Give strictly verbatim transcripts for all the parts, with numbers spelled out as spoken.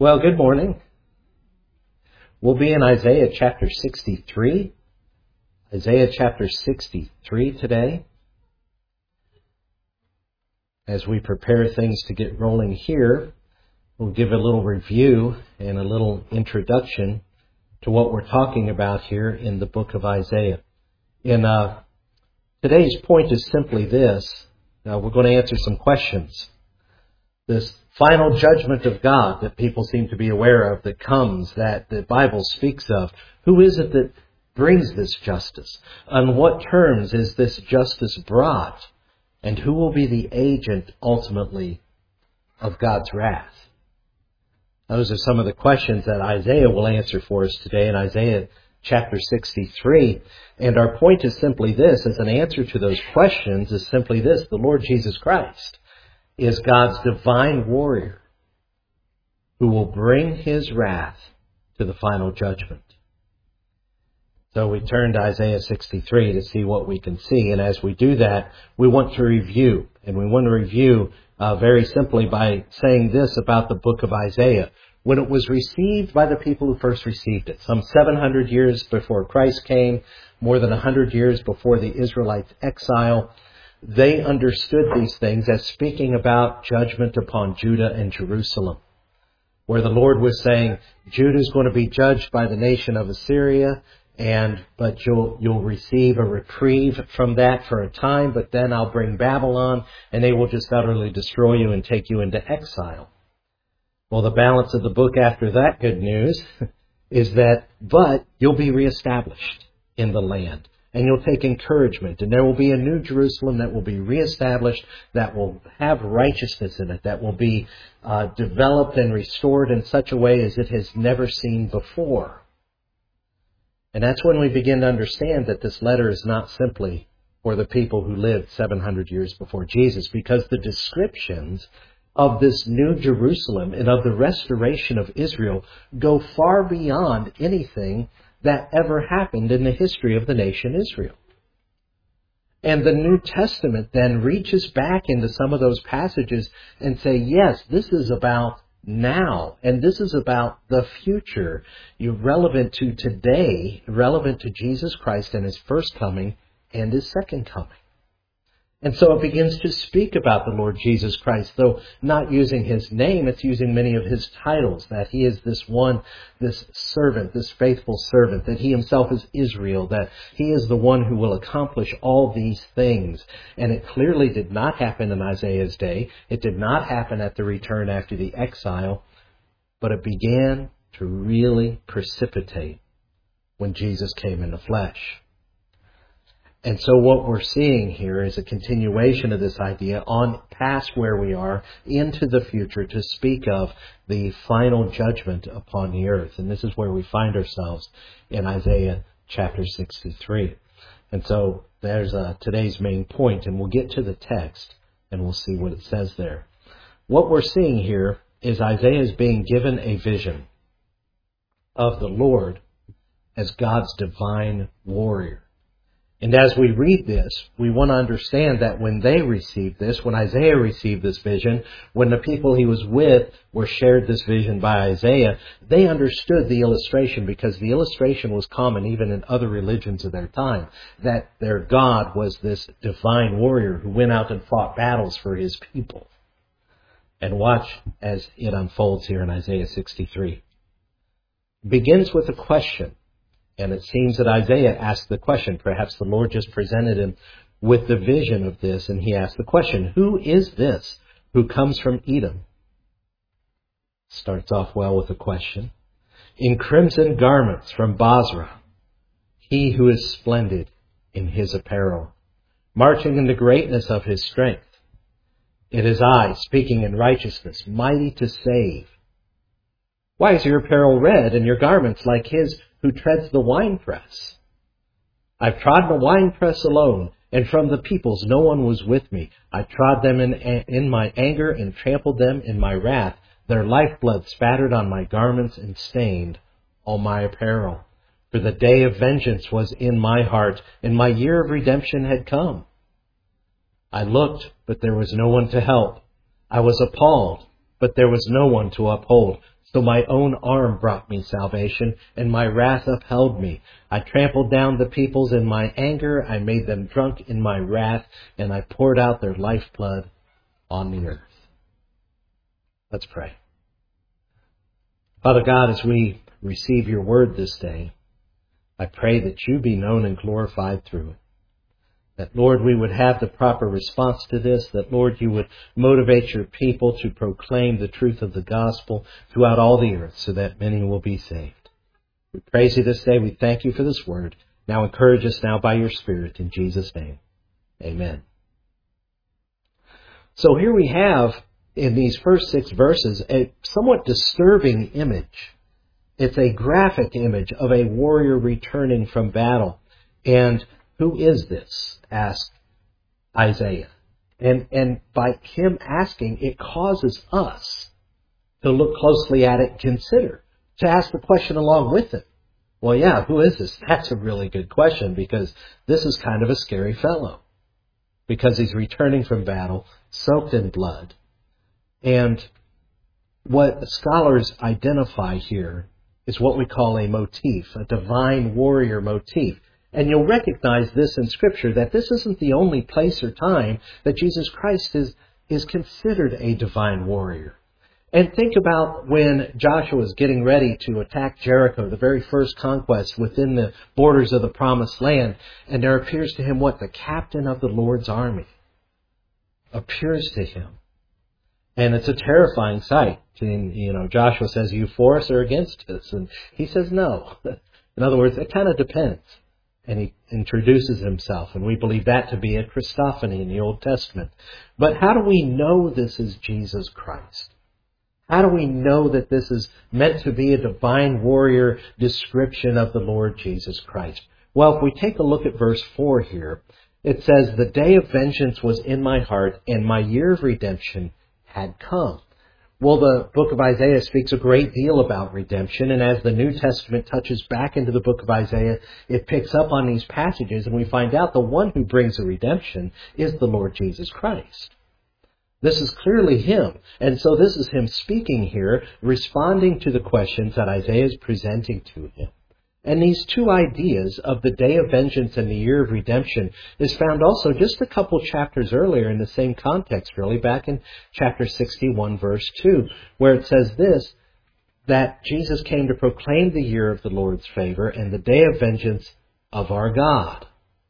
Well, good morning. We'll be in Isaiah chapter sixty-three. Isaiah chapter sixty-three today. As we prepare things to get rolling here, we'll give a little review and a little introduction to what we're talking about here in the book of Isaiah. In uh, today's point is simply this. Now, we're going to answer some questions. This final judgment of God that people seem to be aware of that comes, that the Bible speaks of. Who is it that brings this justice? On what terms is this justice brought? And who will be the agent, ultimately, of God's wrath? Those are some of the questions that Isaiah will answer for us today in Isaiah chapter sixty-three. And our point is simply this, as an answer to those questions, is simply this: the Lord Jesus Christ is God's divine warrior who will bring His wrath to the final judgment. So we turn to Isaiah sixty-three to see what we can see. And as we do that, we want to review. And we want to review uh, very simply by saying this about the book of Isaiah. When it was received by the people who first received it, some seven hundred years before Christ came, more than one hundred years before the Israelites' exile, they understood these things as speaking about judgment upon Judah and Jerusalem, where the Lord was saying, Judah is going to be judged by the nation of Assyria, and but you'll you'll receive a reprieve from that for a time, but then I'll bring Babylon, and they will just utterly destroy you and take you into exile. Well, the balance of the book after that good news is that, but you'll be reestablished in the land. And you'll take encouragement, and there will be a new Jerusalem that will be reestablished, that will have righteousness in it, that will be uh, developed and restored in such a way as it has never seen before. And that's when we begin to understand that this letter is not simply for the people who lived seven hundred years before Jesus, because the descriptions of this new Jerusalem and of the restoration of Israel go far beyond anything that ever happened in the history of the nation Israel. And the New Testament then reaches back into some of those passages and say, yes, this is about now, and this is about the future, relevant to today, relevant to Jesus Christ and His first coming and His second coming. And so it begins to speak about the Lord Jesus Christ, though not using His name, it's using many of His titles, that He is this one, this servant, this faithful servant, that He Himself is Israel, that He is the one who will accomplish all these things. And it clearly did not happen in Isaiah's day. It did not happen at the return after the exile, but it began to really precipitate when Jesus came in the flesh. And so what we're seeing here is a continuation of this idea on past where we are into the future to speak of the final judgment upon the earth. And this is where we find ourselves in Isaiah chapter sixty-three. And so there's uh, today's main point, and we'll get to the text and we'll see what it says there. What we're seeing here is Isaiah is being given a vision of the Lord as God's divine warrior. And as we read this, we want to understand that when they received this, when Isaiah received this vision, when the people he was with were shared this vision by Isaiah, they understood the illustration, because the illustration was common even in other religions of their time, that their God was this divine warrior who went out and fought battles for His people. And watch as it unfolds here in Isaiah sixty-three. It begins with a question. And it seems that Isaiah asked the question. Perhaps the Lord just presented him with the vision of this, and he asked the question, who is this who comes from Edom? Starts off well with a question. In crimson garments from Basra, he who is splendid in his apparel, marching in the greatness of his strength. It is I, speaking in righteousness, mighty to save. Why is your apparel red and your garments like his who treads the winepress? I've trodden the winepress alone, and from the peoples no one was with me. I trod them in, in my anger and trampled them in my wrath. Their lifeblood spattered on my garments and stained all my apparel. For the day of vengeance was in my heart, and my year of redemption had come. I looked, but there was no one to help. I was appalled, but there was no one to uphold. So my own arm brought me salvation, and my wrath upheld me. I trampled down the peoples in my anger. I made them drunk in my wrath, and I poured out their lifeblood on the earth. Let's pray. Father God, as we receive your word this day, I pray that you be known and glorified through it. That, Lord, we would have the proper response to this. That, Lord, you would motivate your people to proclaim the truth of the gospel throughout all the earth so that many will be saved. We praise you this day. We thank you for this word. Now encourage us now by your Spirit in Jesus' name. Amen. So here we have, in these first six verses, a somewhat disturbing image. It's a graphic image of a warrior returning from battle. And who is this? Asked Isaiah. And, and by him asking, it causes us to look closely at it and consider, to ask the question along with it. Well, yeah, who is this? That's a really good question, because this is kind of a scary fellow. Because he's returning from battle, soaked in blood. And what scholars identify here is what we call a motif, a divine warrior motif. And you'll recognize this in Scripture, that this isn't the only place or time that Jesus Christ is, is considered a divine warrior. And think about when Joshua is getting ready to attack Jericho, the very first conquest within the borders of the Promised Land, and there appears to him what? The captain of the Lord's army appears to him. And it's a terrifying sight. And, you know, Joshua says, "Are you for us or against us?" And he says, "No." In other words, it kind of depends. And he introduces himself, and we believe that to be a Christophany in the Old Testament. But how do we know this is Jesus Christ? How do we know that this is meant to be a divine warrior description of the Lord Jesus Christ? Well, if we take a look at verse four here, it says, "The day of vengeance was in my heart, and my year of redemption had come." Well, the book of Isaiah speaks a great deal about redemption, and as the New Testament touches back into the book of Isaiah, it picks up on these passages, and we find out the one who brings the redemption is the Lord Jesus Christ. This is clearly him, and so this is him speaking here, responding to the questions that Isaiah is presenting to him. And these two ideas of the day of vengeance and the year of redemption is found also just a couple chapters earlier in the same context, really, back in chapter sixty-one, verse two, where it says this, that Jesus came to proclaim the year of the Lord's favor and the day of vengeance of our God.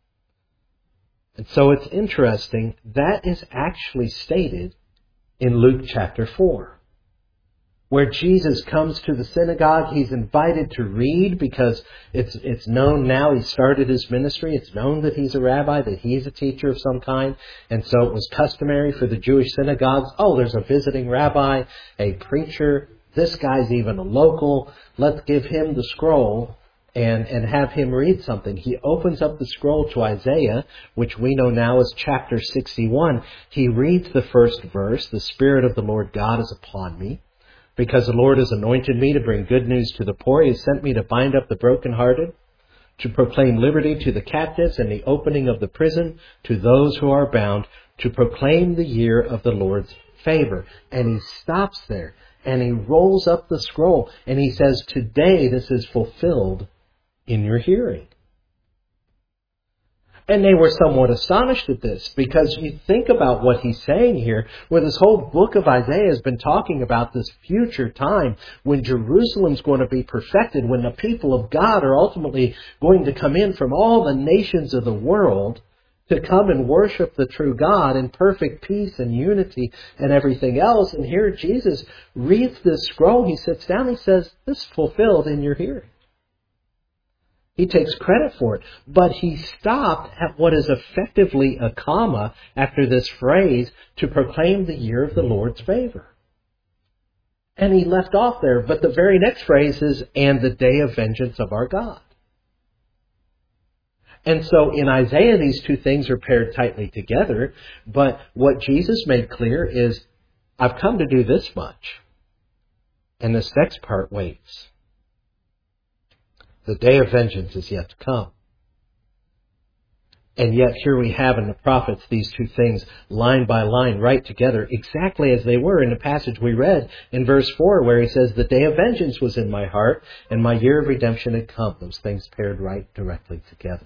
And so it's interesting, that is actually stated in Luke chapter four. Where Jesus comes to the synagogue, he's invited to read because it's it's known now he started his ministry. It's known that he's a rabbi, that he's a teacher of some kind. And so it was customary for the Jewish synagogues, oh, there's a visiting rabbi, a preacher, this guy's even a local. Let's give him the scroll and, and have him read something. He opens up the scroll to Isaiah, which we know now as chapter sixty-one. He reads the first verse, "The Spirit of the Lord God is upon me, because the Lord has anointed me to bring good news to the poor. He has sent me to bind up the brokenhearted, to proclaim liberty to the captives and the opening of the prison to those who are bound, to proclaim the year of the Lord's favor." And he stops there and he rolls up the scroll and he says, "Today this is fulfilled in your hearing." And they were somewhat astonished at this, because you think about what he's saying here, where this whole book of Isaiah has been talking about this future time when Jerusalem's going to be perfected, when the people of God are ultimately going to come in from all the nations of the world to come and worship the true God in perfect peace and unity and everything else. And here Jesus reads this scroll, he sits down, he says, "This is fulfilled in your hearing." He takes credit for it, but he stopped at what is effectively a comma after this phrase, "to proclaim the year of the Lord's favor." And he left off there, but the very next phrase is, "and the day of vengeance of our God." And so in Isaiah, these two things are paired tightly together, but what Jesus made clear is, I've come to do this much, and this next part waits. The day of vengeance is yet to come. And yet here we have in the prophets these two things line by line right together exactly as they were in the passage we read in verse four where he says, the day of vengeance was in my heart and my year of redemption had come. Those things paired right directly together.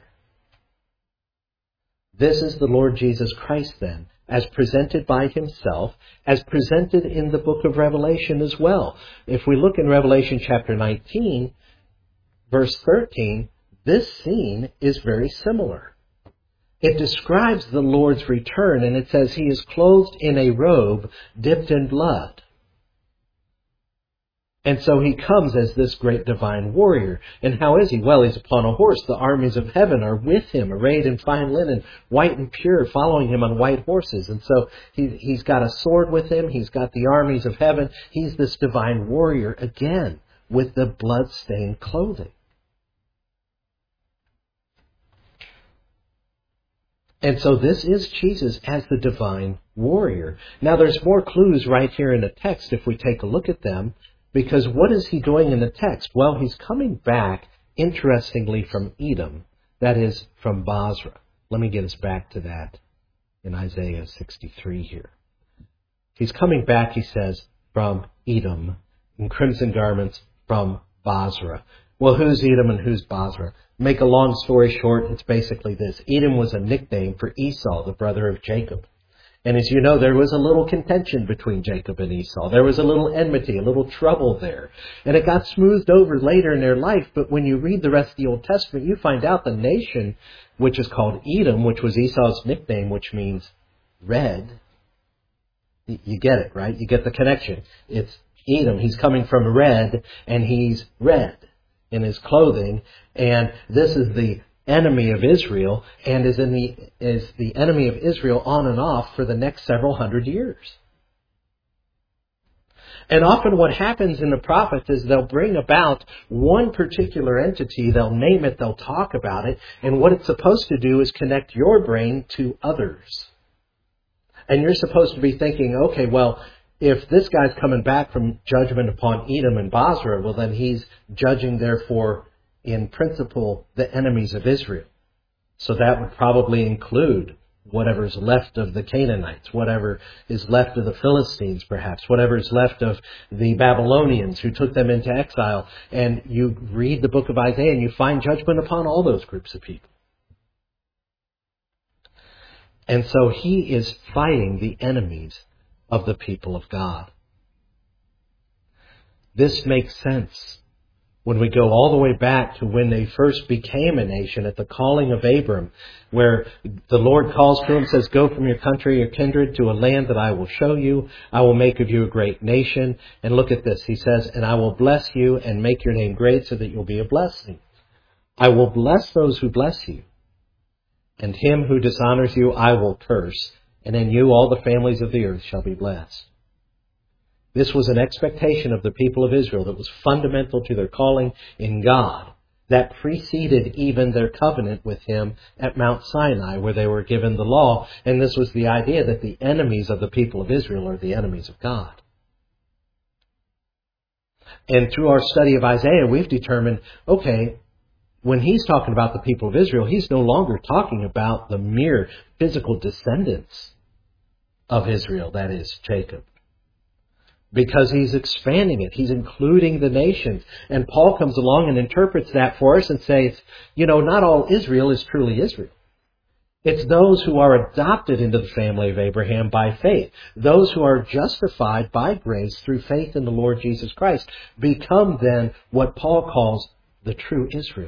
This is the Lord Jesus Christ then, as presented by himself, as presented in the book of Revelation as well. If we look in Revelation chapter nineteen, verse thirteen, this scene is very similar. It describes the Lord's return, and it says he is clothed in a robe dipped in blood. And so he comes as this great divine warrior. And how is he? Well, he's upon a horse. The armies of heaven are with him, arrayed in fine linen, white and pure, following him on white horses. And so he, he's got a sword with him. He's got the armies of heaven. He's this divine warrior again with the blood-stained clothing. And so this is Jesus as the divine warrior. Now there's more clues right here in the text if we take a look at them, because what is he doing in the text? Well, he's coming back, interestingly, from Edom, that is, from Bozrah. Let me get us back to that in Isaiah sixty-three here. He's coming back, he says, from Edom, in crimson garments from Bozrah. Well, who's Edom and who's Bozrah? Make a long story short, it's basically this. Edom was a nickname for Esau, the brother of Jacob. And as you know, there was a little contention between Jacob and Esau. There was a little enmity, a little trouble there. And it got smoothed over later in their life. But when you read the rest of the Old Testament, you find out the nation, which is called Edom, which was Esau's nickname, which means red. You get it, right? You get the connection. It's Edom. He's coming from red, and he's red in his clothing. And this is the enemy of Israel, and is in the is the enemy of Israel on and off for the next several hundred years. And often what happens in the prophets is they'll bring about one particular entity, they'll name it, they'll talk about it, and what it's supposed to do is connect your brain to others. And you're supposed to be thinking, okay, well, if this guy's coming back from judgment upon Edom and Bozrah, well then he's judging therefore in principle the enemies of Israel. So that would probably include whatever's left of the Canaanites, whatever is left of the Philistines perhaps, whatever is left of the Babylonians who took them into exile. And you read the book of Isaiah and you find judgment upon all those groups of people. And so he is fighting the enemies of the people of God. This makes sense when we go all the way back to when they first became a nation at the calling of Abram, where the Lord calls to him, says, go from your country, your kindred, to a land that I will show you. I will make of you a great nation. And look at this. He says, and I will bless you and make your name great so that you'll be a blessing. I will bless those who bless you, and him who dishonors you I will curse. And in you all the families of the earth shall be blessed. This was an expectation of the people of Israel that was fundamental to their calling in God, that preceded even their covenant with him at Mount Sinai, where they were given the law. And this was the idea that the enemies of the people of Israel are the enemies of God. And through our study of Isaiah, we've determined, okay, when he's talking about the people of Israel, he's no longer talking about the mere physical descendants of Israel, that is, Jacob. Because he's expanding it. He's including the nations. And Paul comes along and interprets that for us and says, you know, not all Israel is truly Israel. It's those who are adopted into the family of Abraham by faith. Those who are justified by grace through faith in the Lord Jesus Christ become then what Paul calls the true Israel.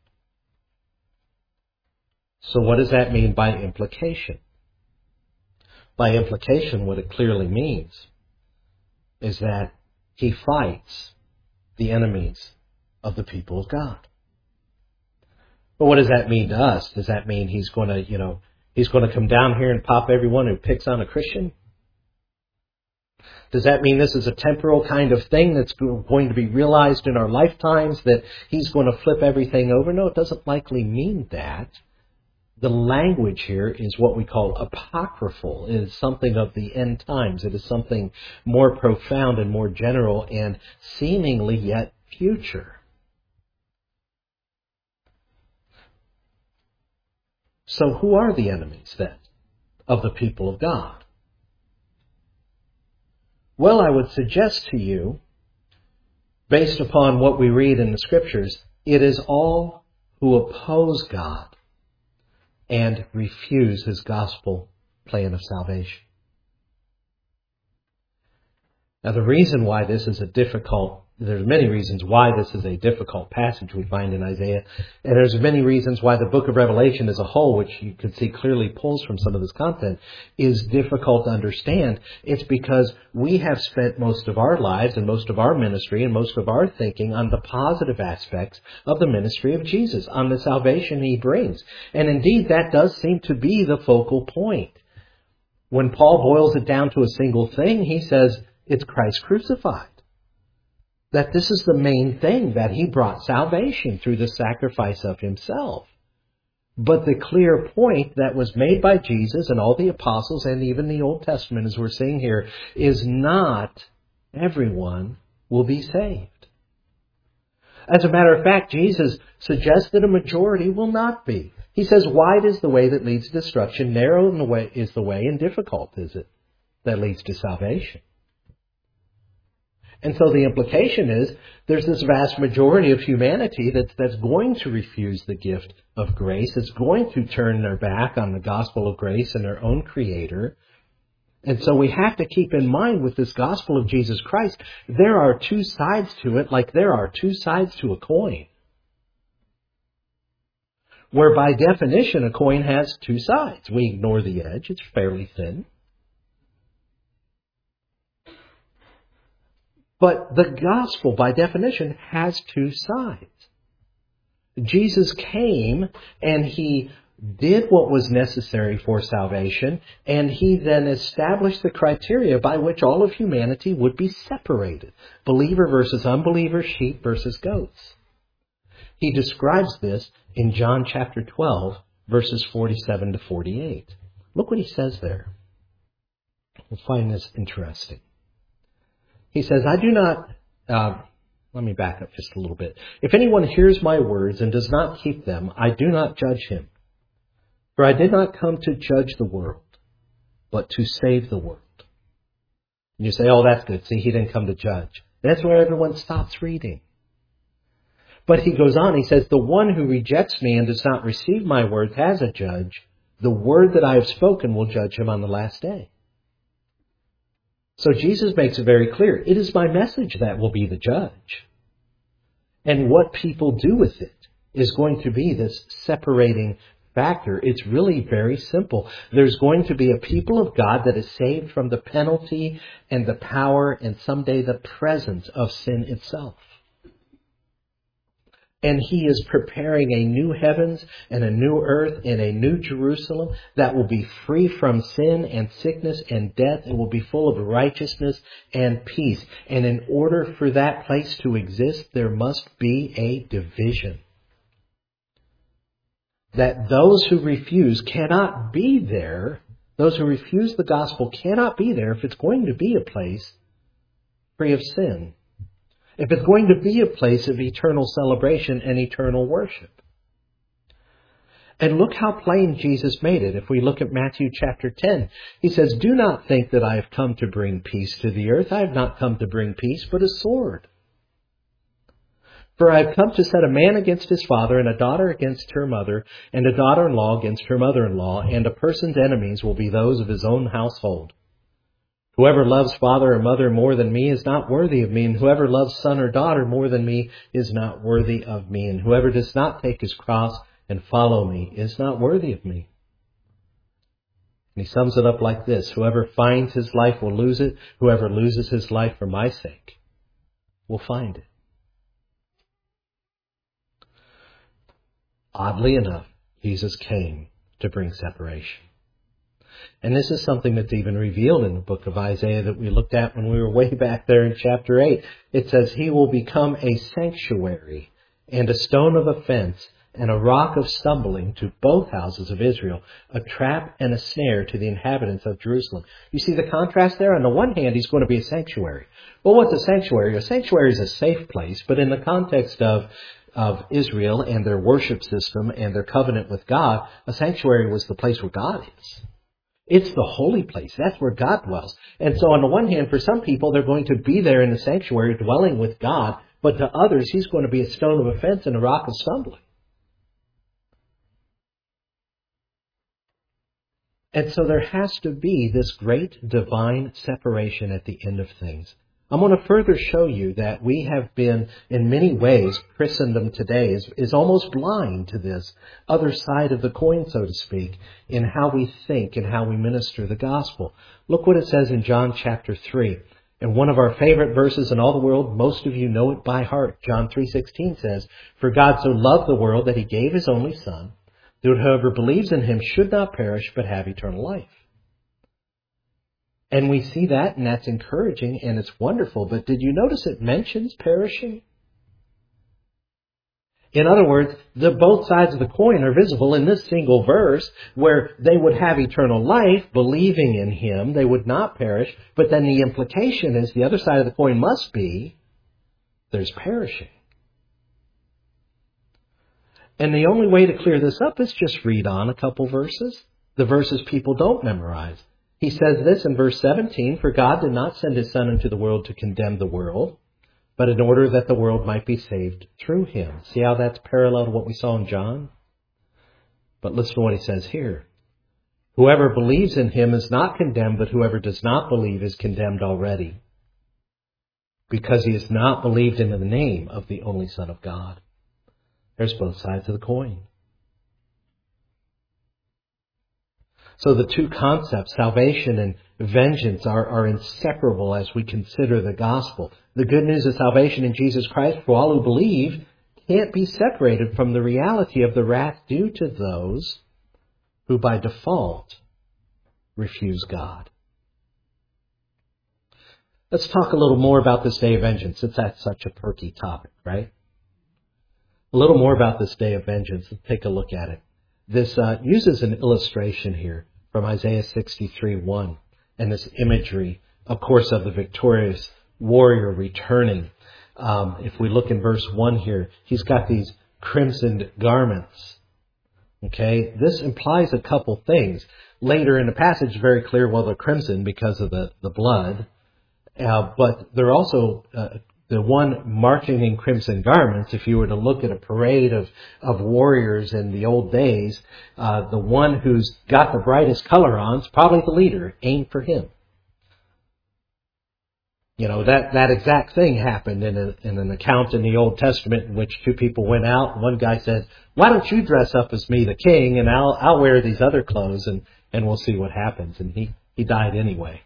So what does that mean by implication? By implication, what it clearly means is that he fights the enemies of the people of God. But what does that mean to us? Does that mean he's going to, you know, he's going to come down here and pop everyone who picks on a Christian? Does that mean this is a temporal kind of thing that's going to be realized in our lifetimes, that he's going to flip everything over? No, it doesn't likely mean that. The language here is what we call apocryphal. It is something of the end times. It is something more profound and more general and seemingly yet future. So who are the enemies then of the people of God? Well, I would suggest to you, based upon what we read in the Scriptures, it is all who oppose God and refuse His gospel plan of salvation. Now, the reason why this is a difficult, there's many reasons why this is a difficult passage we find in Isaiah, and there's many reasons why the book of Revelation as a whole, which you can see clearly pulls from some of this content, is difficult to understand. It's because we have spent most of our lives and most of our ministry and most of our thinking on the positive aspects of the ministry of Jesus, on the salvation He brings. And indeed, that does seem to be the focal point. When Paul boils it down to a single thing, he says, it's Christ crucified. That this is the main thing, that He brought salvation through the sacrifice of Himself. But the clear point that was made by Jesus and all the apostles and even the Old Testament, as we're seeing here, is not everyone will be saved. As a matter of fact, Jesus suggests that a majority will not be. He says, wide is the way that leads to destruction, narrow is the way, and difficult is it that leads to salvation. And so the implication is there's this vast majority of humanity that's, that's going to refuse the gift of grace. It's going to turn their back on the gospel of grace and their own Creator. And so we have to keep in mind with this gospel of Jesus Christ, there are two sides to it, like there are two sides to a coin. Where by definition a coin has two sides. We ignore the edge, it's fairly thin. But the gospel, by definition, has two sides. Jesus came and He did what was necessary for salvation, and He then established the criteria by which all of humanity would be separated. Believer versus unbeliever, sheep versus goats. He describes this in John chapter twelve, verses forty-seven to forty-eight. Look what He says there. We'll find this interesting. He says, I do not, uh, let me back up just a little bit. If anyone hears my words and does not keep them, I do not judge him. For I did not come to judge the world, but to save the world. And you say, oh, that's good. See, He didn't come to judge. That's where everyone stops reading. But He goes on, He says, the one who rejects me and does not receive my words has a judge. The word that I have spoken will judge him on the last day. So Jesus makes it very clear. It is my message that will be the judge. And what people do with it is going to be this separating factor. It's really very simple. There's going to be a people of God that is saved from the penalty and the power and someday the presence of sin itself. And He is preparing a new heavens and a new earth and a new Jerusalem that will be free from sin and sickness and death. It will be full of righteousness and peace. And in order for that place to exist, there must be a division. That those who refuse cannot be there. Those who refuse the gospel cannot be there if it's going to be a place free of sin. If it's going to be a place of eternal celebration and eternal worship. And look how plain Jesus made it. If we look at Matthew chapter ten, He says, do not think that I have come to bring peace to the earth. I have not come to bring peace, but a sword. For I have come to set a man against his father, and a daughter against her mother, and a daughter-in-law against her mother-in-law, and a person's enemies will be those of his own household. Whoever loves father or mother more than me is not worthy of me, and whoever loves son or daughter more than me is not worthy of me, and whoever does not take his cross and follow me is not worthy of me. And He sums it up like this: whoever finds his life will lose it. Whoever loses his life for my sake will find it. Oddly enough, Jesus came to bring separation. And this is something that's even revealed in the book of Isaiah that we looked at when we were way back there in chapter eight. It says, He will become a sanctuary and a stone of offense and a rock of stumbling to both houses of Israel, a trap and a snare to the inhabitants of Jerusalem. You see the contrast there? On the one hand, He's going to be a sanctuary. Well, what's a sanctuary? A sanctuary is a safe place, but in the context of of Israel and their worship system and their covenant with God, a sanctuary was the place where God is. It's the holy place. That's where God dwells. And so on the one hand, for some people, they're going to be there in the sanctuary dwelling with God, but to others, he's going to be a stone of offense and a rock of stumbling. And so there has to be this great divine separation at the end of things. I'm going to further show you that we have been, in many ways, Christendom today is, is almost blind to this other side of the coin, so to speak, in how we think and how we minister the gospel. Look what it says in John chapter three. And one of our favorite verses in all the world, most of you know it by heart. John three sixteen says, "For God so loved the world that he gave his only Son, that whoever believes in him should not perish but have eternal life." And we see that, and that's encouraging, and it's wonderful. But did you notice it mentions perishing? In other words, the both sides of the coin are visible in this single verse, where they would have eternal life, believing in him, they would not perish. But then the implication is the other side of the coin must be, there's perishing. And the only way to clear this up is just read on a couple verses. The verses people don't memorize. He says this in verse seventeen, "For God did not send his Son into the world to condemn the world, but in order that the world might be saved through him." See how that's parallel to what we saw in John? But listen to what he says here. "Whoever believes in him is not condemned, but whoever does not believe is condemned already, because he has not believed in the name of the only Son of God." There's both sides of the coin. So the two concepts, salvation and vengeance, are, are inseparable as we consider the gospel. The good news of salvation in Jesus Christ for all who believe can't be separated from the reality of the wrath due to those who by default refuse God. Let's talk a little more about this day of vengeance. It's that's such a perky topic, right? A little more about this day of vengeance. Let's take a look at it. This uh, uses an illustration here from Isaiah sixty-three one, and this imagery, of course, of the victorious warrior returning. Um, if we look in verse one here, he's got these crimsoned garments. Okay, this implies a couple things. Later in the passage, it's very clear, well, they're crimson because of the, the blood, uh, but they're also uh, the one marching in crimson garments. If you were to look at a parade of, of warriors in the old days, uh, the one who's got the brightest color on is probably the leader. Aim for him. You know, that, that exact thing happened in, a, in an account in the Old Testament in which two people went out. One guy said, "Why don't you dress up as me, the king, and I'll, I'll wear these other clothes and, and we'll see what happens." And he, he died anyway.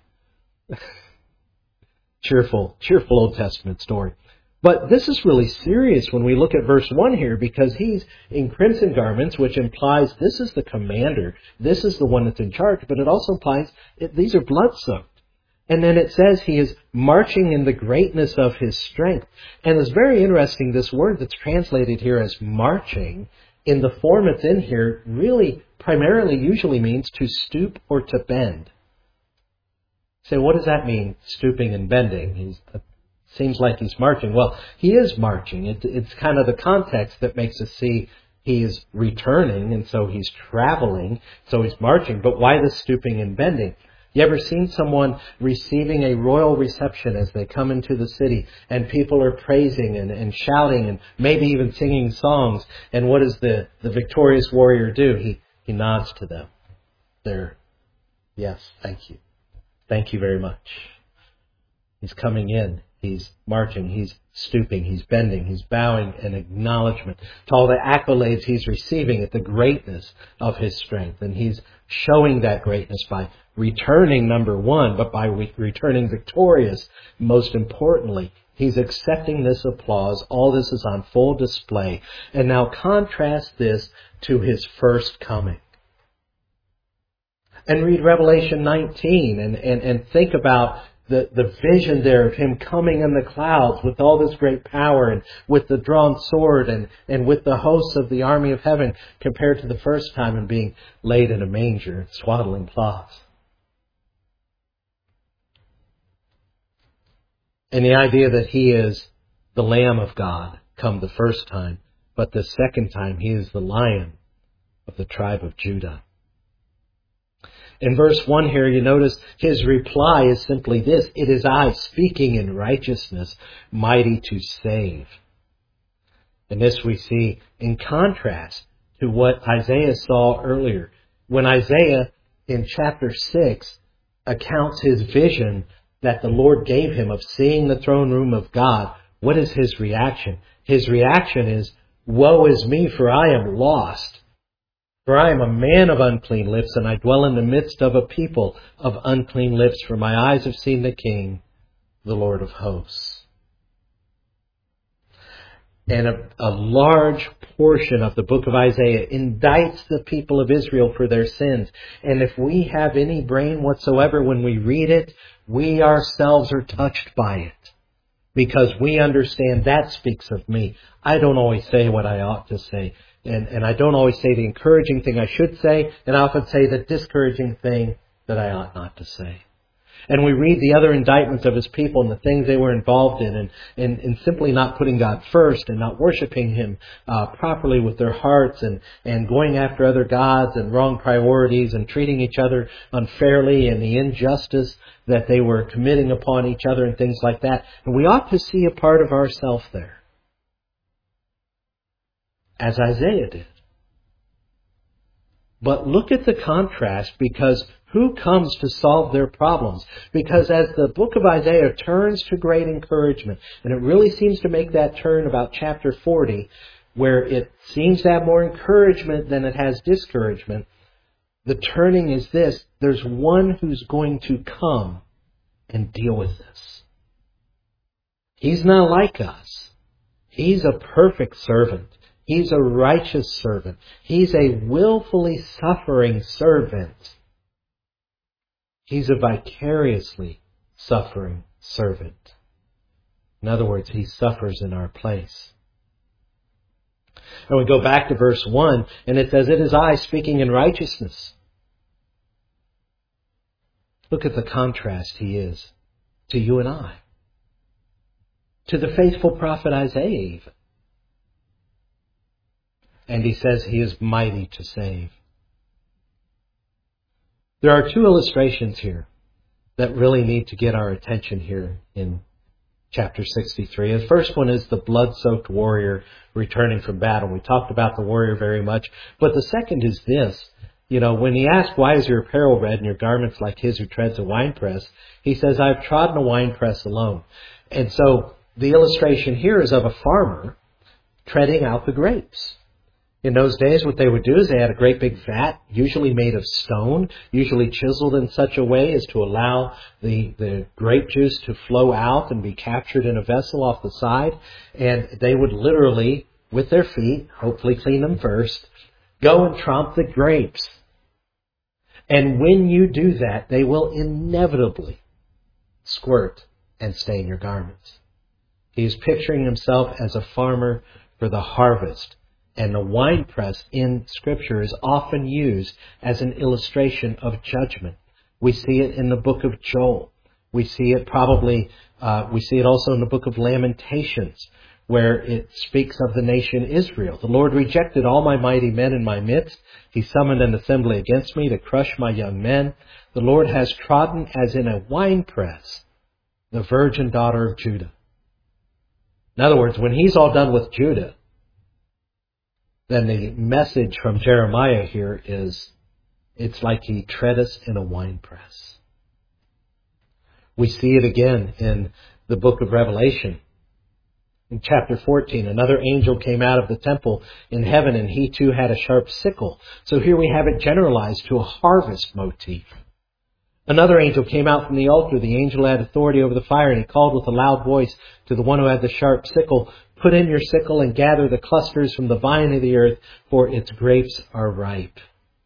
Cheerful, cheerful Old Testament story. But this is really serious when we look at verse one here, because he's in crimson garments, which implies this is the commander. This is the one that's in charge, but it also implies it, these are blood-soaked. And then it says he is marching in the greatness of his strength. And it's very interesting, this word that's translated here as marching, in the form it's in here, really primarily usually means to stoop or to bend. So what does that mean, stooping and bending? He's, it seems like he's marching. Well, he is marching. It, it's kind of the context that makes us see he is returning, and so he's traveling, so he's marching. But why the stooping and bending? You ever seen someone receiving a royal reception as they come into the city, and people are praising and, and shouting and maybe even singing songs, and what does the, the victorious warrior do? He, he nods to them. They're, yes, thank you. Thank you very much. He's coming in. He's marching. He's stooping. He's bending. He's bowing in acknowledgement to all the accolades he's receiving at the greatness of his strength. And he's showing that greatness by returning, number one, but by re- returning victorious, most importantly. He's accepting this applause. All this is on full display. And now contrast this to his first coming. And read Revelation nineteen and, and, and think about the, the vision there of him coming in the clouds with all this great power and with the drawn sword and, and with the hosts of the army of heaven, compared to the first time and being laid in a manger and swaddling cloths. And the idea that he is the Lamb of God come the first time but the second time he is the Lion of the tribe of Judah. In verse one here, you notice his reply is simply this: "It is I, speaking in righteousness, mighty to save." And this we see in contrast to what Isaiah saw earlier. When Isaiah, in chapter six, accounts his vision that the Lord gave him of seeing the throne room of God, what is his reaction? His reaction is, "Woe is me, for I am lost. For I am a man of unclean lips, and I dwell in the midst of a people of unclean lips, for my eyes have seen the King, the Lord of hosts." And a, a large portion of the book of Isaiah indicts the people of Israel for their sins. And if we have any brain whatsoever when we read it, we ourselves are touched by it. Because we understand that speaks of me. I don't always say what I ought to say. And, and I don't always say the encouraging thing I should say. And I often say the discouraging thing that I ought not to say. And we read the other indictments of his people and the things they were involved in, and, and, and simply not putting God first and not worshiping him uh, properly with their hearts, and, and going after other gods and wrong priorities, and treating each other unfairly, and the injustice that they were committing upon each other and things like that. And we ought to see a part of ourselves there, as Isaiah did. But look at the contrast, because who comes to solve their problems? Because as the book of Isaiah turns to great encouragement, and it really seems to make that turn about chapter forty, where it seems to have more encouragement than it has discouragement, the turning is this: there's one who's going to come and deal with this. He's not like us. He's a perfect servant. He's a righteous servant. He's a willfully suffering servant. He's a vicariously suffering servant. In other words, he suffers in our place. And we go back to verse one, and it says, "It is I speaking in righteousness." Look at the contrast he is to you and I. To the faithful prophet Isaiah even. And he says he is mighty to save. There are two illustrations here that really need to get our attention here in chapter sixty-three. The first one is the blood-soaked warrior returning from battle. We talked about the warrior very much. But the second is this. You know, when he asked, "Why is your apparel red and your garments like his who treads a winepress?" he says, "I've trodden a winepress alone." And so the illustration here is of a farmer treading out the grapes. In those days, what they would do is they had a great big vat, usually made of stone, usually chiseled in such a way as to allow the, the grape juice to flow out and be captured in a vessel off the side. And they would literally, with their feet, hopefully clean them first, go and tromp the grapes. And when you do that, they will inevitably squirt and stain your garments. He's picturing himself as a farmer for the harvest. And the winepress in Scripture is often used as an illustration of judgment. We see it in the book of Joel. We see it probably, uh, we see it also in the book of Lamentations, where it speaks of the nation Israel. "The Lord rejected all my mighty men in my midst. He summoned an assembly against me to crush my young men. The Lord has trodden as in a winepress the virgin daughter of Judah." In other words, when he's all done with Judah, then the message from Jeremiah here is, it's like he tread us in a winepress. We see it again in the book of Revelation. In chapter fourteen, another angel came out of the temple in heaven, and he too had a sharp sickle. So here we have it generalized to a harvest motif. Another angel came out from the altar. The angel had authority over the fire, and he called with a loud voice to the one who had the sharp sickle, "Put in your sickle and gather the clusters from the vine of the earth, for its grapes are ripe."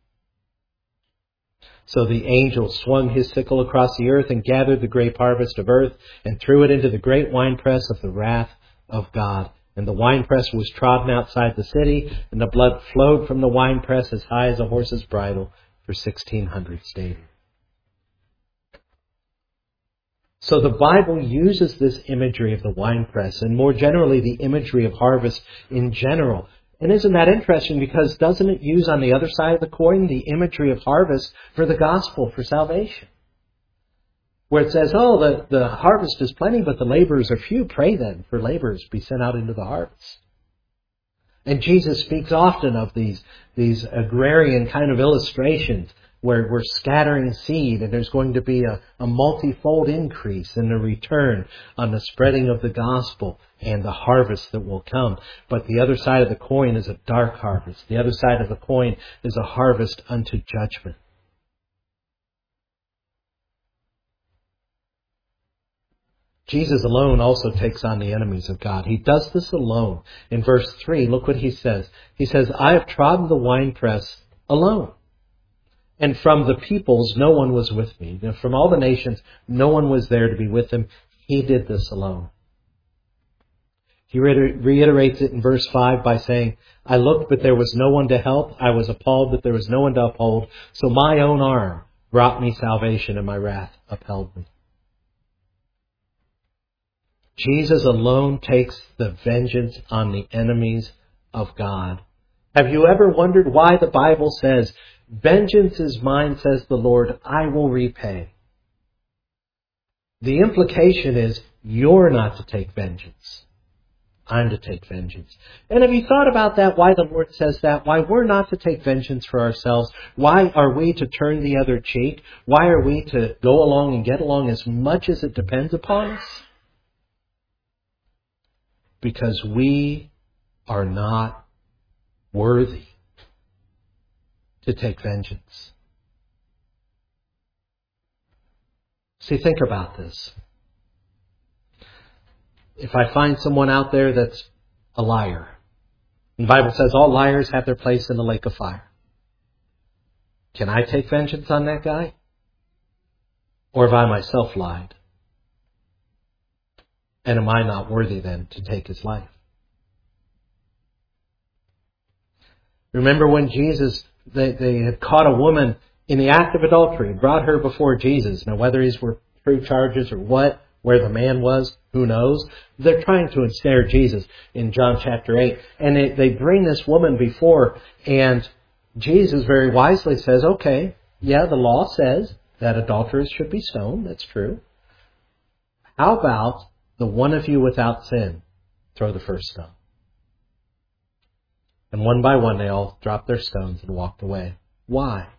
So the angel swung his sickle across the earth and gathered the grape harvest of earth and threw it into the great winepress of the wrath of God. And the winepress was trodden outside the city, and the blood flowed from the winepress as high as a horse's bridle for sixteen hundred stadia. So the Bible uses this imagery of the winepress, and more generally the imagery of harvest in general, And isn't that interesting? Because doesn't it use on the other side of the coin the imagery of harvest for the gospel, for salvation? Where it says, oh, the, the harvest is plenty, but the laborers are few. Pray then for laborers to be sent out into the harvest. And Jesus speaks often of these, these agrarian kind of illustrations where we're scattering seed and there's going to be a, a multifold increase in the return on the spreading of the gospel and the harvest that will come. But the other side of the coin is a dark harvest. The other side of the coin is a harvest unto judgment. Jesus alone also takes on the enemies of God. He does this alone. In verse three, look what he says. He says, I have trodden the winepress alone. And from the peoples, no one was with me. Now, from all the nations, no one was there to be with him. He did this alone. He reiterates it in verse five by saying, I looked, but there was no one to help. I was appalled, but there was no one to uphold. So my own arm brought me salvation, and my wrath upheld me. Jesus alone takes the vengeance on the enemies of God. Have you ever wondered why the Bible says, vengeance is mine, says the Lord, I will repay? The implication is you're not to take vengeance. I'm to take vengeance. And have you thought about that, why the Lord says that? Why we're not to take vengeance for ourselves? Why are we to turn the other cheek? Why are we to go along and get along as much as it depends upon us? Because we are not worthy to take vengeance. See, think about this. If I find someone out there that's a liar, and the Bible says all liars have their place in the lake of fire, can I take vengeance on that guy? Or have I myself lied? And am I not worthy then to take his life? Remember when Jesus, they, they had caught a woman in the act of adultery and brought her before Jesus. Now whether these were true charges or what, where the man was, who knows? They're trying to ensnare Jesus in John chapter eight. And they, they bring this woman before, and Jesus very wisely says, okay, yeah, the law says that adulterers should be stoned. That's true. How about the one of you without sin throw the first stone? And one by one they all dropped their stones and walked away. Why?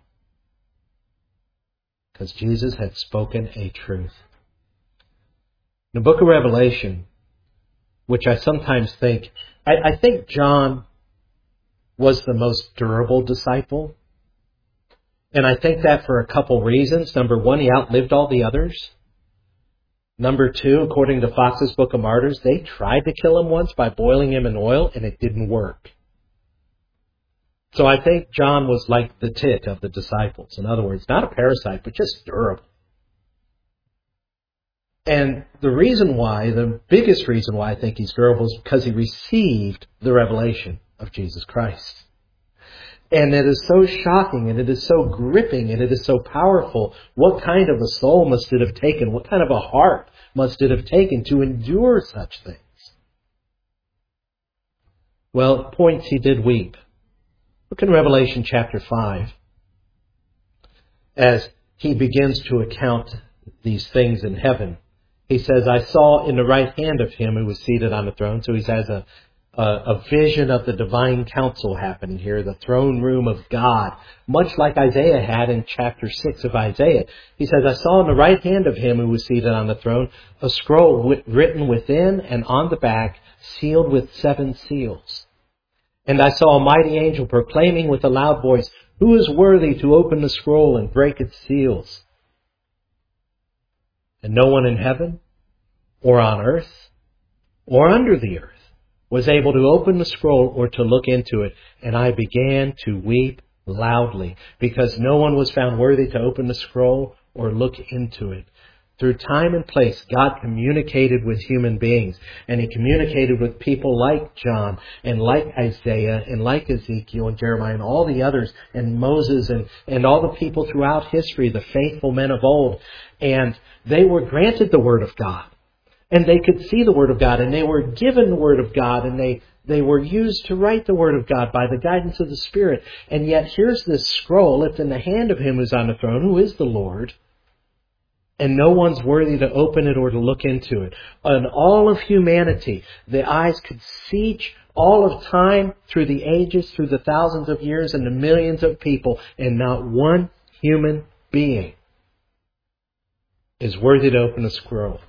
Because Jesus had spoken a truth. In the book of Revelation, which I sometimes think, I, I think John was the most durable disciple. And I think that for a couple reasons. Number one, he outlived all the others. Number two, according to Fox's Book of Martyrs, they tried to kill him once by boiling him in oil, and it didn't work. So I think John was like the tick of the disciples. In other words, not a parasite, but just durable. And the reason why, the biggest reason why I think he's durable is because he received the revelation of Jesus Christ. And it is so shocking, and it is so gripping, and it is so powerful. What kind of a soul must it have taken? What kind of a heart must it have taken to endure such things? Well, at points he did weep. Look in Revelation chapter five. As he begins to account these things in heaven, he says, I saw in the right hand of him who was seated on the throne. So he has a Uh, a vision of the divine council happening here, the throne room of God, much like Isaiah had in chapter six of Isaiah. He says, I saw in the right hand of him who was seated on the throne a scroll w- written within and on the back, sealed with seven seals. And I saw a mighty angel proclaiming with a loud voice, who is worthy to open the scroll and break its seals? And no one in heaven or on earth or under the earth was able to open the scroll or to look into it. And I began to weep loudly because no one was found worthy to open the scroll or look into it. Through time and place, God communicated with human beings, and he communicated with people like John and like Isaiah and like Ezekiel and Jeremiah and all the others and Moses and, and all the people throughout history, the faithful men of old. And they were granted the Word of God. And they could see the Word of God, and they were given the Word of God, and they, They were used to write the Word of God by the guidance of the Spirit. And yet here's this scroll. It's in the hand of Him who's on the throne, who is the Lord. And no one's worthy to open it or to look into it. On all of humanity, the eyes could see all of time through the ages, through the thousands of years and the millions of people, and not one human being is worthy to open a scroll.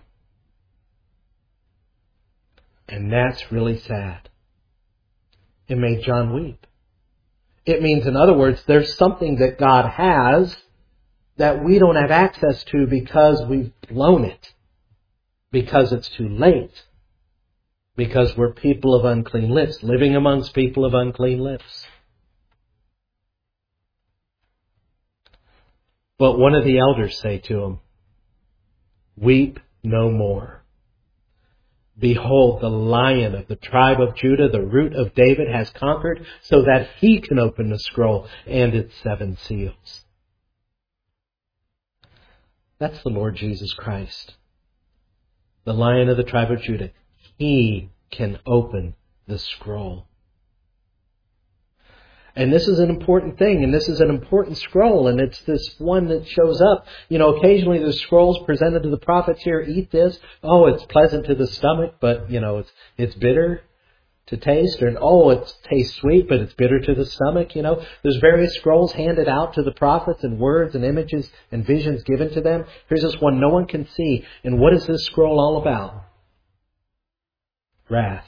And that's really sad. It made John weep. It means, in other words, there's something that God has that we don't have access to because we've blown it. Because it's too late. Because we're people of unclean lips, living amongst people of unclean lips. But one of the elders say to him, "Weep no more. Behold, the Lion of the tribe of Judah, the Root of David, has conquered so that He can open the scroll and its seven seals." That's the Lord Jesus Christ, the Lion of the tribe of Judah. He can open the scroll. And this is an important thing, and this is an important scroll, and it's this one that shows up. You know, occasionally the scrolls presented to the prophets here, eat this. Oh, it's pleasant to the stomach, but, you know, it's it's bitter to taste. Or, oh, it tastes sweet, but it's bitter to the stomach, you know. There's various scrolls handed out to the prophets, and words and images and visions given to them. Here's this one no one can see. And what is this scroll all about? Wrath.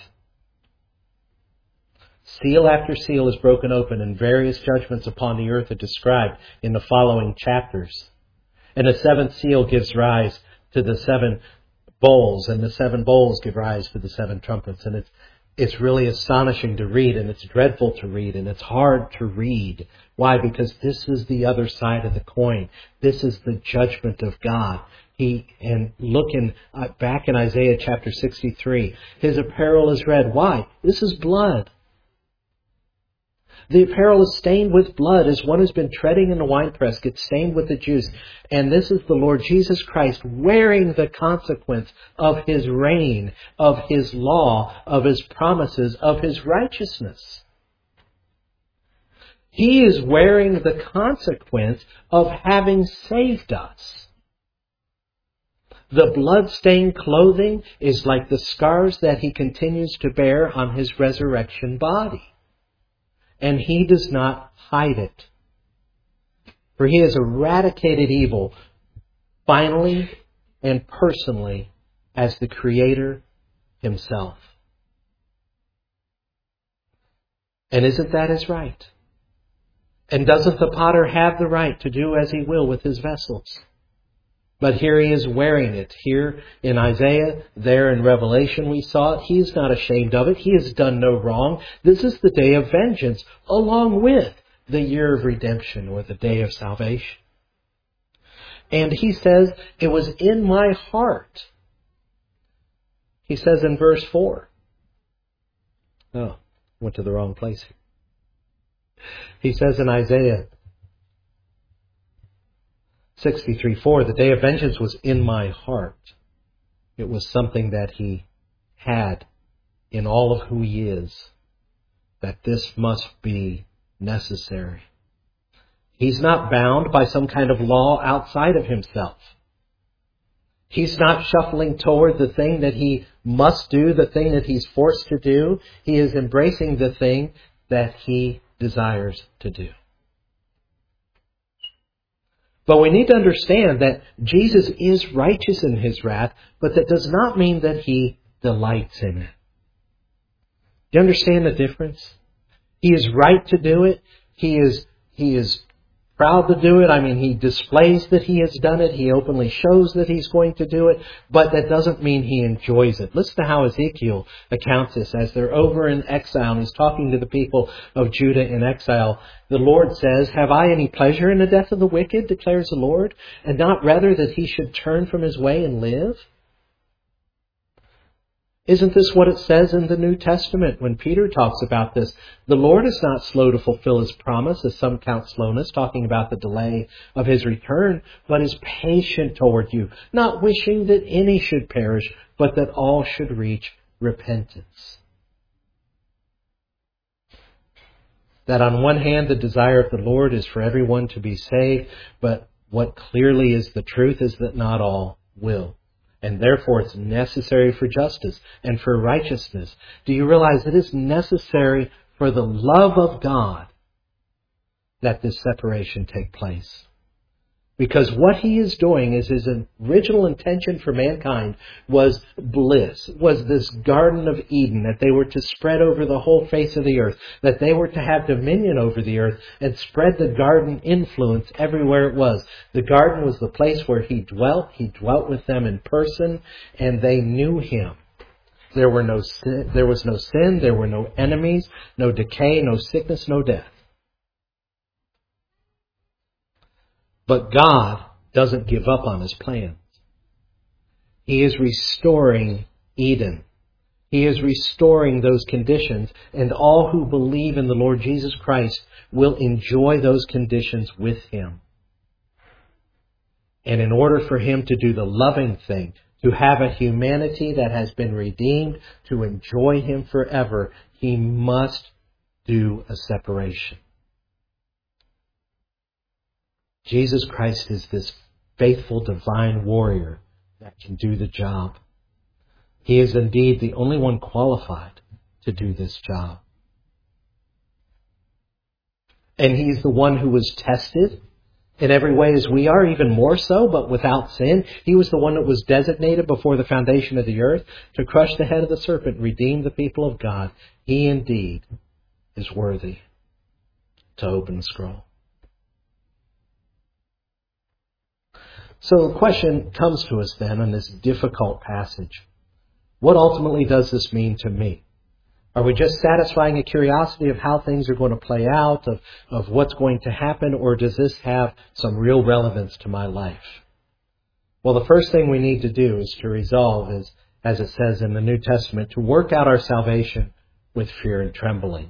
Seal after seal is broken open, and various judgments upon the earth are described in the following chapters. And the seventh seal gives rise to the seven bowls, and the seven bowls give rise to the seven trumpets. And it's it's really astonishing to read, and it's dreadful to read, and it's hard to read. Why? Because this is the other side of the coin. This is the judgment of God. He, and look in, uh, back in Isaiah chapter sixty-three, His apparel is red. Why? This is blood. The apparel is stained with blood, as one who's been treading in the winepress gets stained with the juice. And this is the Lord Jesus Christ wearing the consequence of His reign, of His law, of His promises, of His righteousness. He is wearing the consequence of having saved us. The blood-stained clothing is like the scars that He continues to bear on His resurrection body. And He does not hide it. For He has eradicated evil finally and personally as the Creator Himself. And isn't that His right? And doesn't the potter have the right to do as he will with his vessels? But here He is wearing it. Here in Isaiah, there in Revelation we saw it. He is not ashamed of it. He has done no wrong. This is the day of vengeance, along with the year of redemption, or the day of salvation. And He says, it was in my heart. He says in verse four. Oh, went to the wrong place here. He says in Isaiah sixty-three four, the day of vengeance was in my heart. It was something that He had in all of who He is, that this must be necessary. He's not bound by some kind of law outside of Himself. He's not shuffling toward the thing that He must do, the thing that He's forced to do. He is embracing the thing that He desires to do. But we need to understand that Jesus is righteous in His wrath, but that does not mean that He delights in it. Do you understand the difference? He is right to do it. He is, he is proud to do it. I mean, He displays that He has done it. He openly shows that He's going to do it. But that doesn't mean He enjoys it. Listen to how Ezekiel accounts this. As they're over in exile, and he's talking to the people of Judah in exile, the Lord says, "Have I any pleasure in the death of the wicked, declares the Lord, and not rather that he should turn from his way and live?" Isn't this what it says in the New Testament when Peter talks about this? The Lord is not slow to fulfill His promise, as some count slowness, talking about the delay of His return, but is patient toward you, not wishing that any should perish, but that all should reach repentance. That on one hand, the desire of the Lord is for everyone to be saved, but what clearly is the truth is that not all will. And therefore it's necessary for justice and for righteousness. Do you realize it is necessary for the love of God that this separation take place? Because what He is doing is His original intention for mankind was bliss, was this Garden of Eden, that they were to spread over the whole face of the earth, that they were to have dominion over the earth and spread the garden influence everywhere it was. The garden was the place where He dwelt. He dwelt with them in person, and they knew Him. There were no sin, there was no sin, there were no enemies, no decay, no sickness, no death. But God doesn't give up on His plans. He is restoring Eden. He is restoring those conditions, and all who believe in the Lord Jesus Christ will enjoy those conditions with Him. And in order for Him to do the loving thing, to have a humanity that has been redeemed, to enjoy Him forever, He must do a separation. Jesus Christ is this faithful divine warrior that can do the job. He is indeed the only one qualified to do this job. And He's the one who was tested in every way as we are, even more so, but without sin. He was the one that was designated before the foundation of the earth to crush the head of the serpent, redeem the people of God. He indeed is worthy to open the scroll. So the question comes to us then in this difficult passage. What ultimately does this mean to me? Are we just satisfying a curiosity of how things are going to play out, of, of what's going to happen, or does this have some real relevance to my life? Well, the first thing we need to do is to resolve, is, as it says in the New Testament, to work out our salvation with fear and trembling.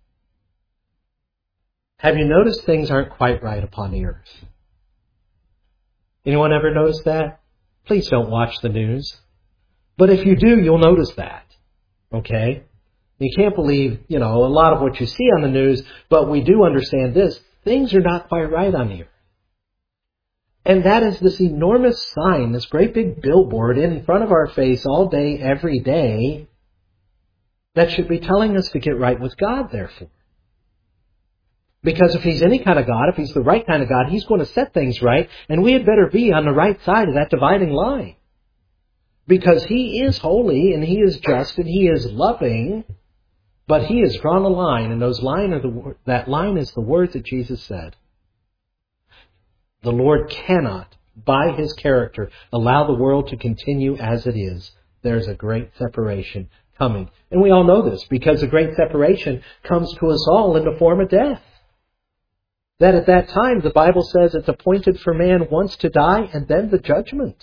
Have you noticed things aren't quite right upon the earth? Anyone ever notice that? Please don't watch the news. But if you do, you'll notice that. Okay? You can't believe, you know, a lot of what you see on the news, but we do understand this. Things are not quite right on the earth. And that is this enormous sign, this great big billboard in front of our face all day, every day, that should be telling us to get right with God, therefore. Because if He's any kind of God, if He's the right kind of God, He's going to set things right, and we had better be on the right side of that dividing line. Because He is holy, and He is just, and He is loving, but He has drawn a line, and those line are the, that line is the words that Jesus said. The Lord cannot, by His character, allow the world to continue as it is. There's a great separation coming. And we all know this, because the great separation comes to us all in the form of death. That at that time, the Bible says it's appointed for man once to die and then the judgment.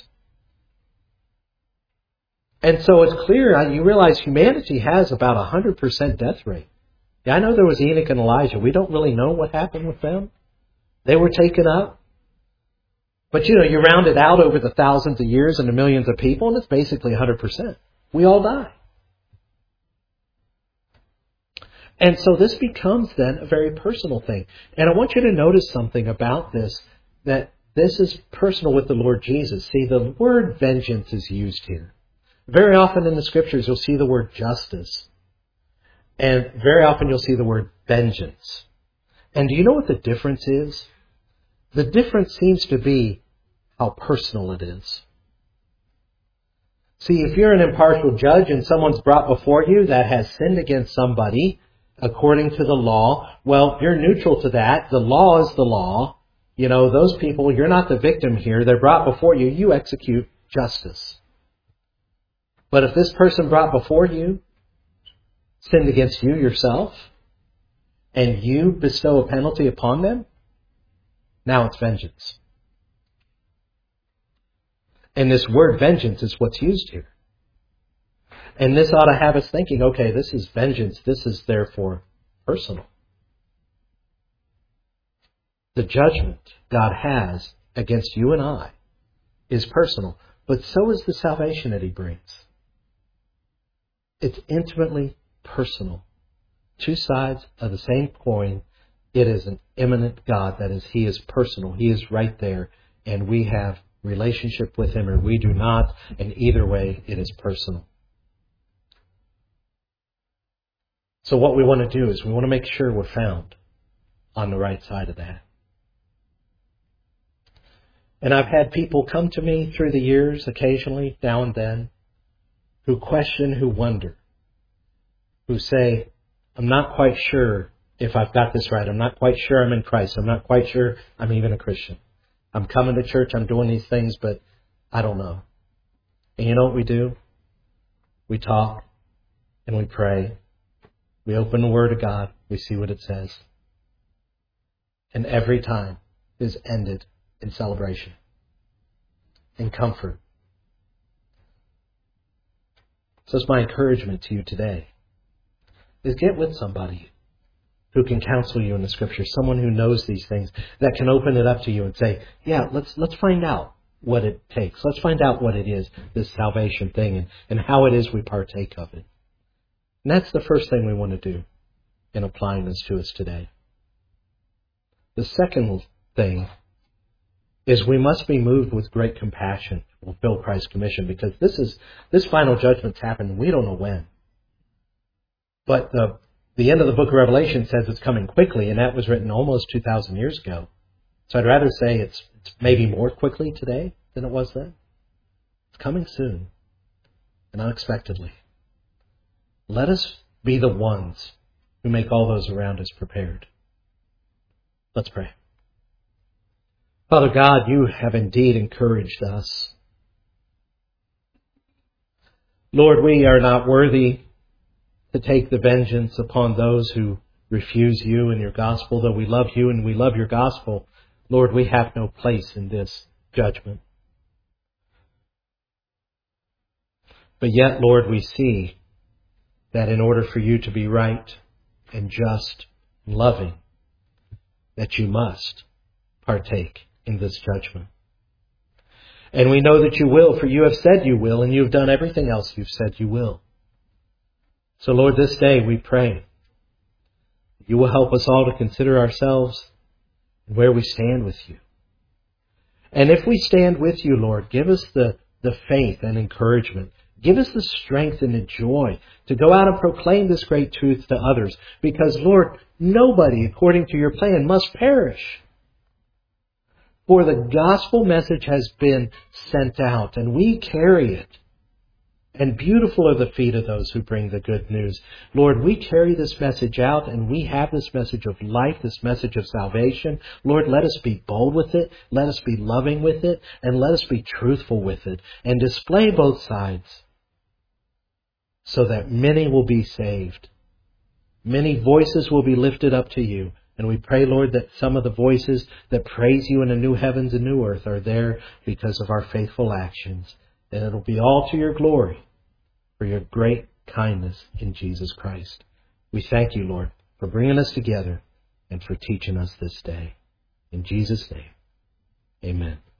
And so it's clear, you realize humanity has about a one hundred percent death rate. Yeah, I know there was Enoch and Elijah. We don't really know what happened with them. They were taken up. But you know, you round it out over the thousands of years and the millions of people, and it's basically one hundred percent. We all die. And so this becomes then a very personal thing. And I want you to notice something about this, that this is personal with the Lord Jesus. See, the word vengeance is used here. Very often in the Scriptures you'll see the word justice. And very often you'll see the word vengeance. And do you know what the difference is? The difference seems to be how personal it is. See, if you're an impartial judge and someone's brought before you that has sinned against somebody, according to the law, well, you're neutral to that. The law is the law. You know, those people, you're not the victim here. They're brought before you. You execute justice. But if this person brought before you sinned against you yourself, and you bestow a penalty upon them, now it's vengeance. And this word vengeance is what's used here. And this ought to have us thinking, okay, this is vengeance. This is therefore personal. The judgment God has against you and I is personal. But so is the salvation that He brings. It's intimately personal. two sides of the same coin. It is an immanent God. That is, He is personal. He is right there. And we have relationship with Him or we do not. And either way, it is personal. So what we want to do is we want to make sure we're found on the right side of that. And I've had people come to me through the years, occasionally, now and then, who question, who wonder, who say, I'm not quite sure if I've got this right. I'm not quite sure I'm in Christ. I'm not quite sure I'm even a Christian. I'm coming to church, I'm doing these things, but I don't know. And you know what we do? We talk and we pray. We open the Word of God. We see what it says. And every time is ended in celebration, in comfort. So it's my encouragement to you today is get with somebody who can counsel you in the Scriptures, someone who knows these things, that can open it up to you and say, yeah, let's let's find out what it takes. Let's find out what it is, this salvation thing, and, and how it is we partake of it. And that's the first thing we want to do in applying this to us today. The second thing is we must be moved with great compassion to fulfill Christ's commission, because this is this final judgment's happening. We don't know when. But the the end of the book of Revelation says it's coming quickly, and that was written almost two thousand years ago. So I'd rather say it's, it's maybe more quickly today than it was then. It's coming soon and unexpectedly. Let us be the ones who make all those around us prepared. Let's pray. Father God, you have indeed encouraged us. Lord, we are not worthy to take the vengeance upon those who refuse you and your gospel. Though we love you and we love your gospel, Lord, we have no place in this judgment. But yet, Lord, we see that in order for you to be right and just and loving, that you must partake in this judgment. And we know that you will, for you have said you will, and you have done everything else you've said you will. So, Lord, this day we pray you will help us all to consider ourselves and where we stand with you. And if we stand with you, Lord, give us the, the faith and encouragement. Give us the strength and the joy to go out and proclaim this great truth to others. Because, Lord, nobody, according to your plan, must perish. For the gospel message has been sent out, and we carry it. And beautiful are the feet of those who bring the good news. Lord, we carry this message out, and we have this message of life, this message of salvation. Lord, let us be bold with it. Let us be loving with it. And let us be truthful with it. And display both sides so that many will be saved. Many voices will be lifted up to you. And we pray, Lord, that some of the voices that praise you in the new heavens and new earth are there because of our faithful actions. And it'll be all to your glory, for your great kindness in Jesus Christ. We thank you, Lord, for bringing us together and for teaching us this day. In Jesus' name, amen.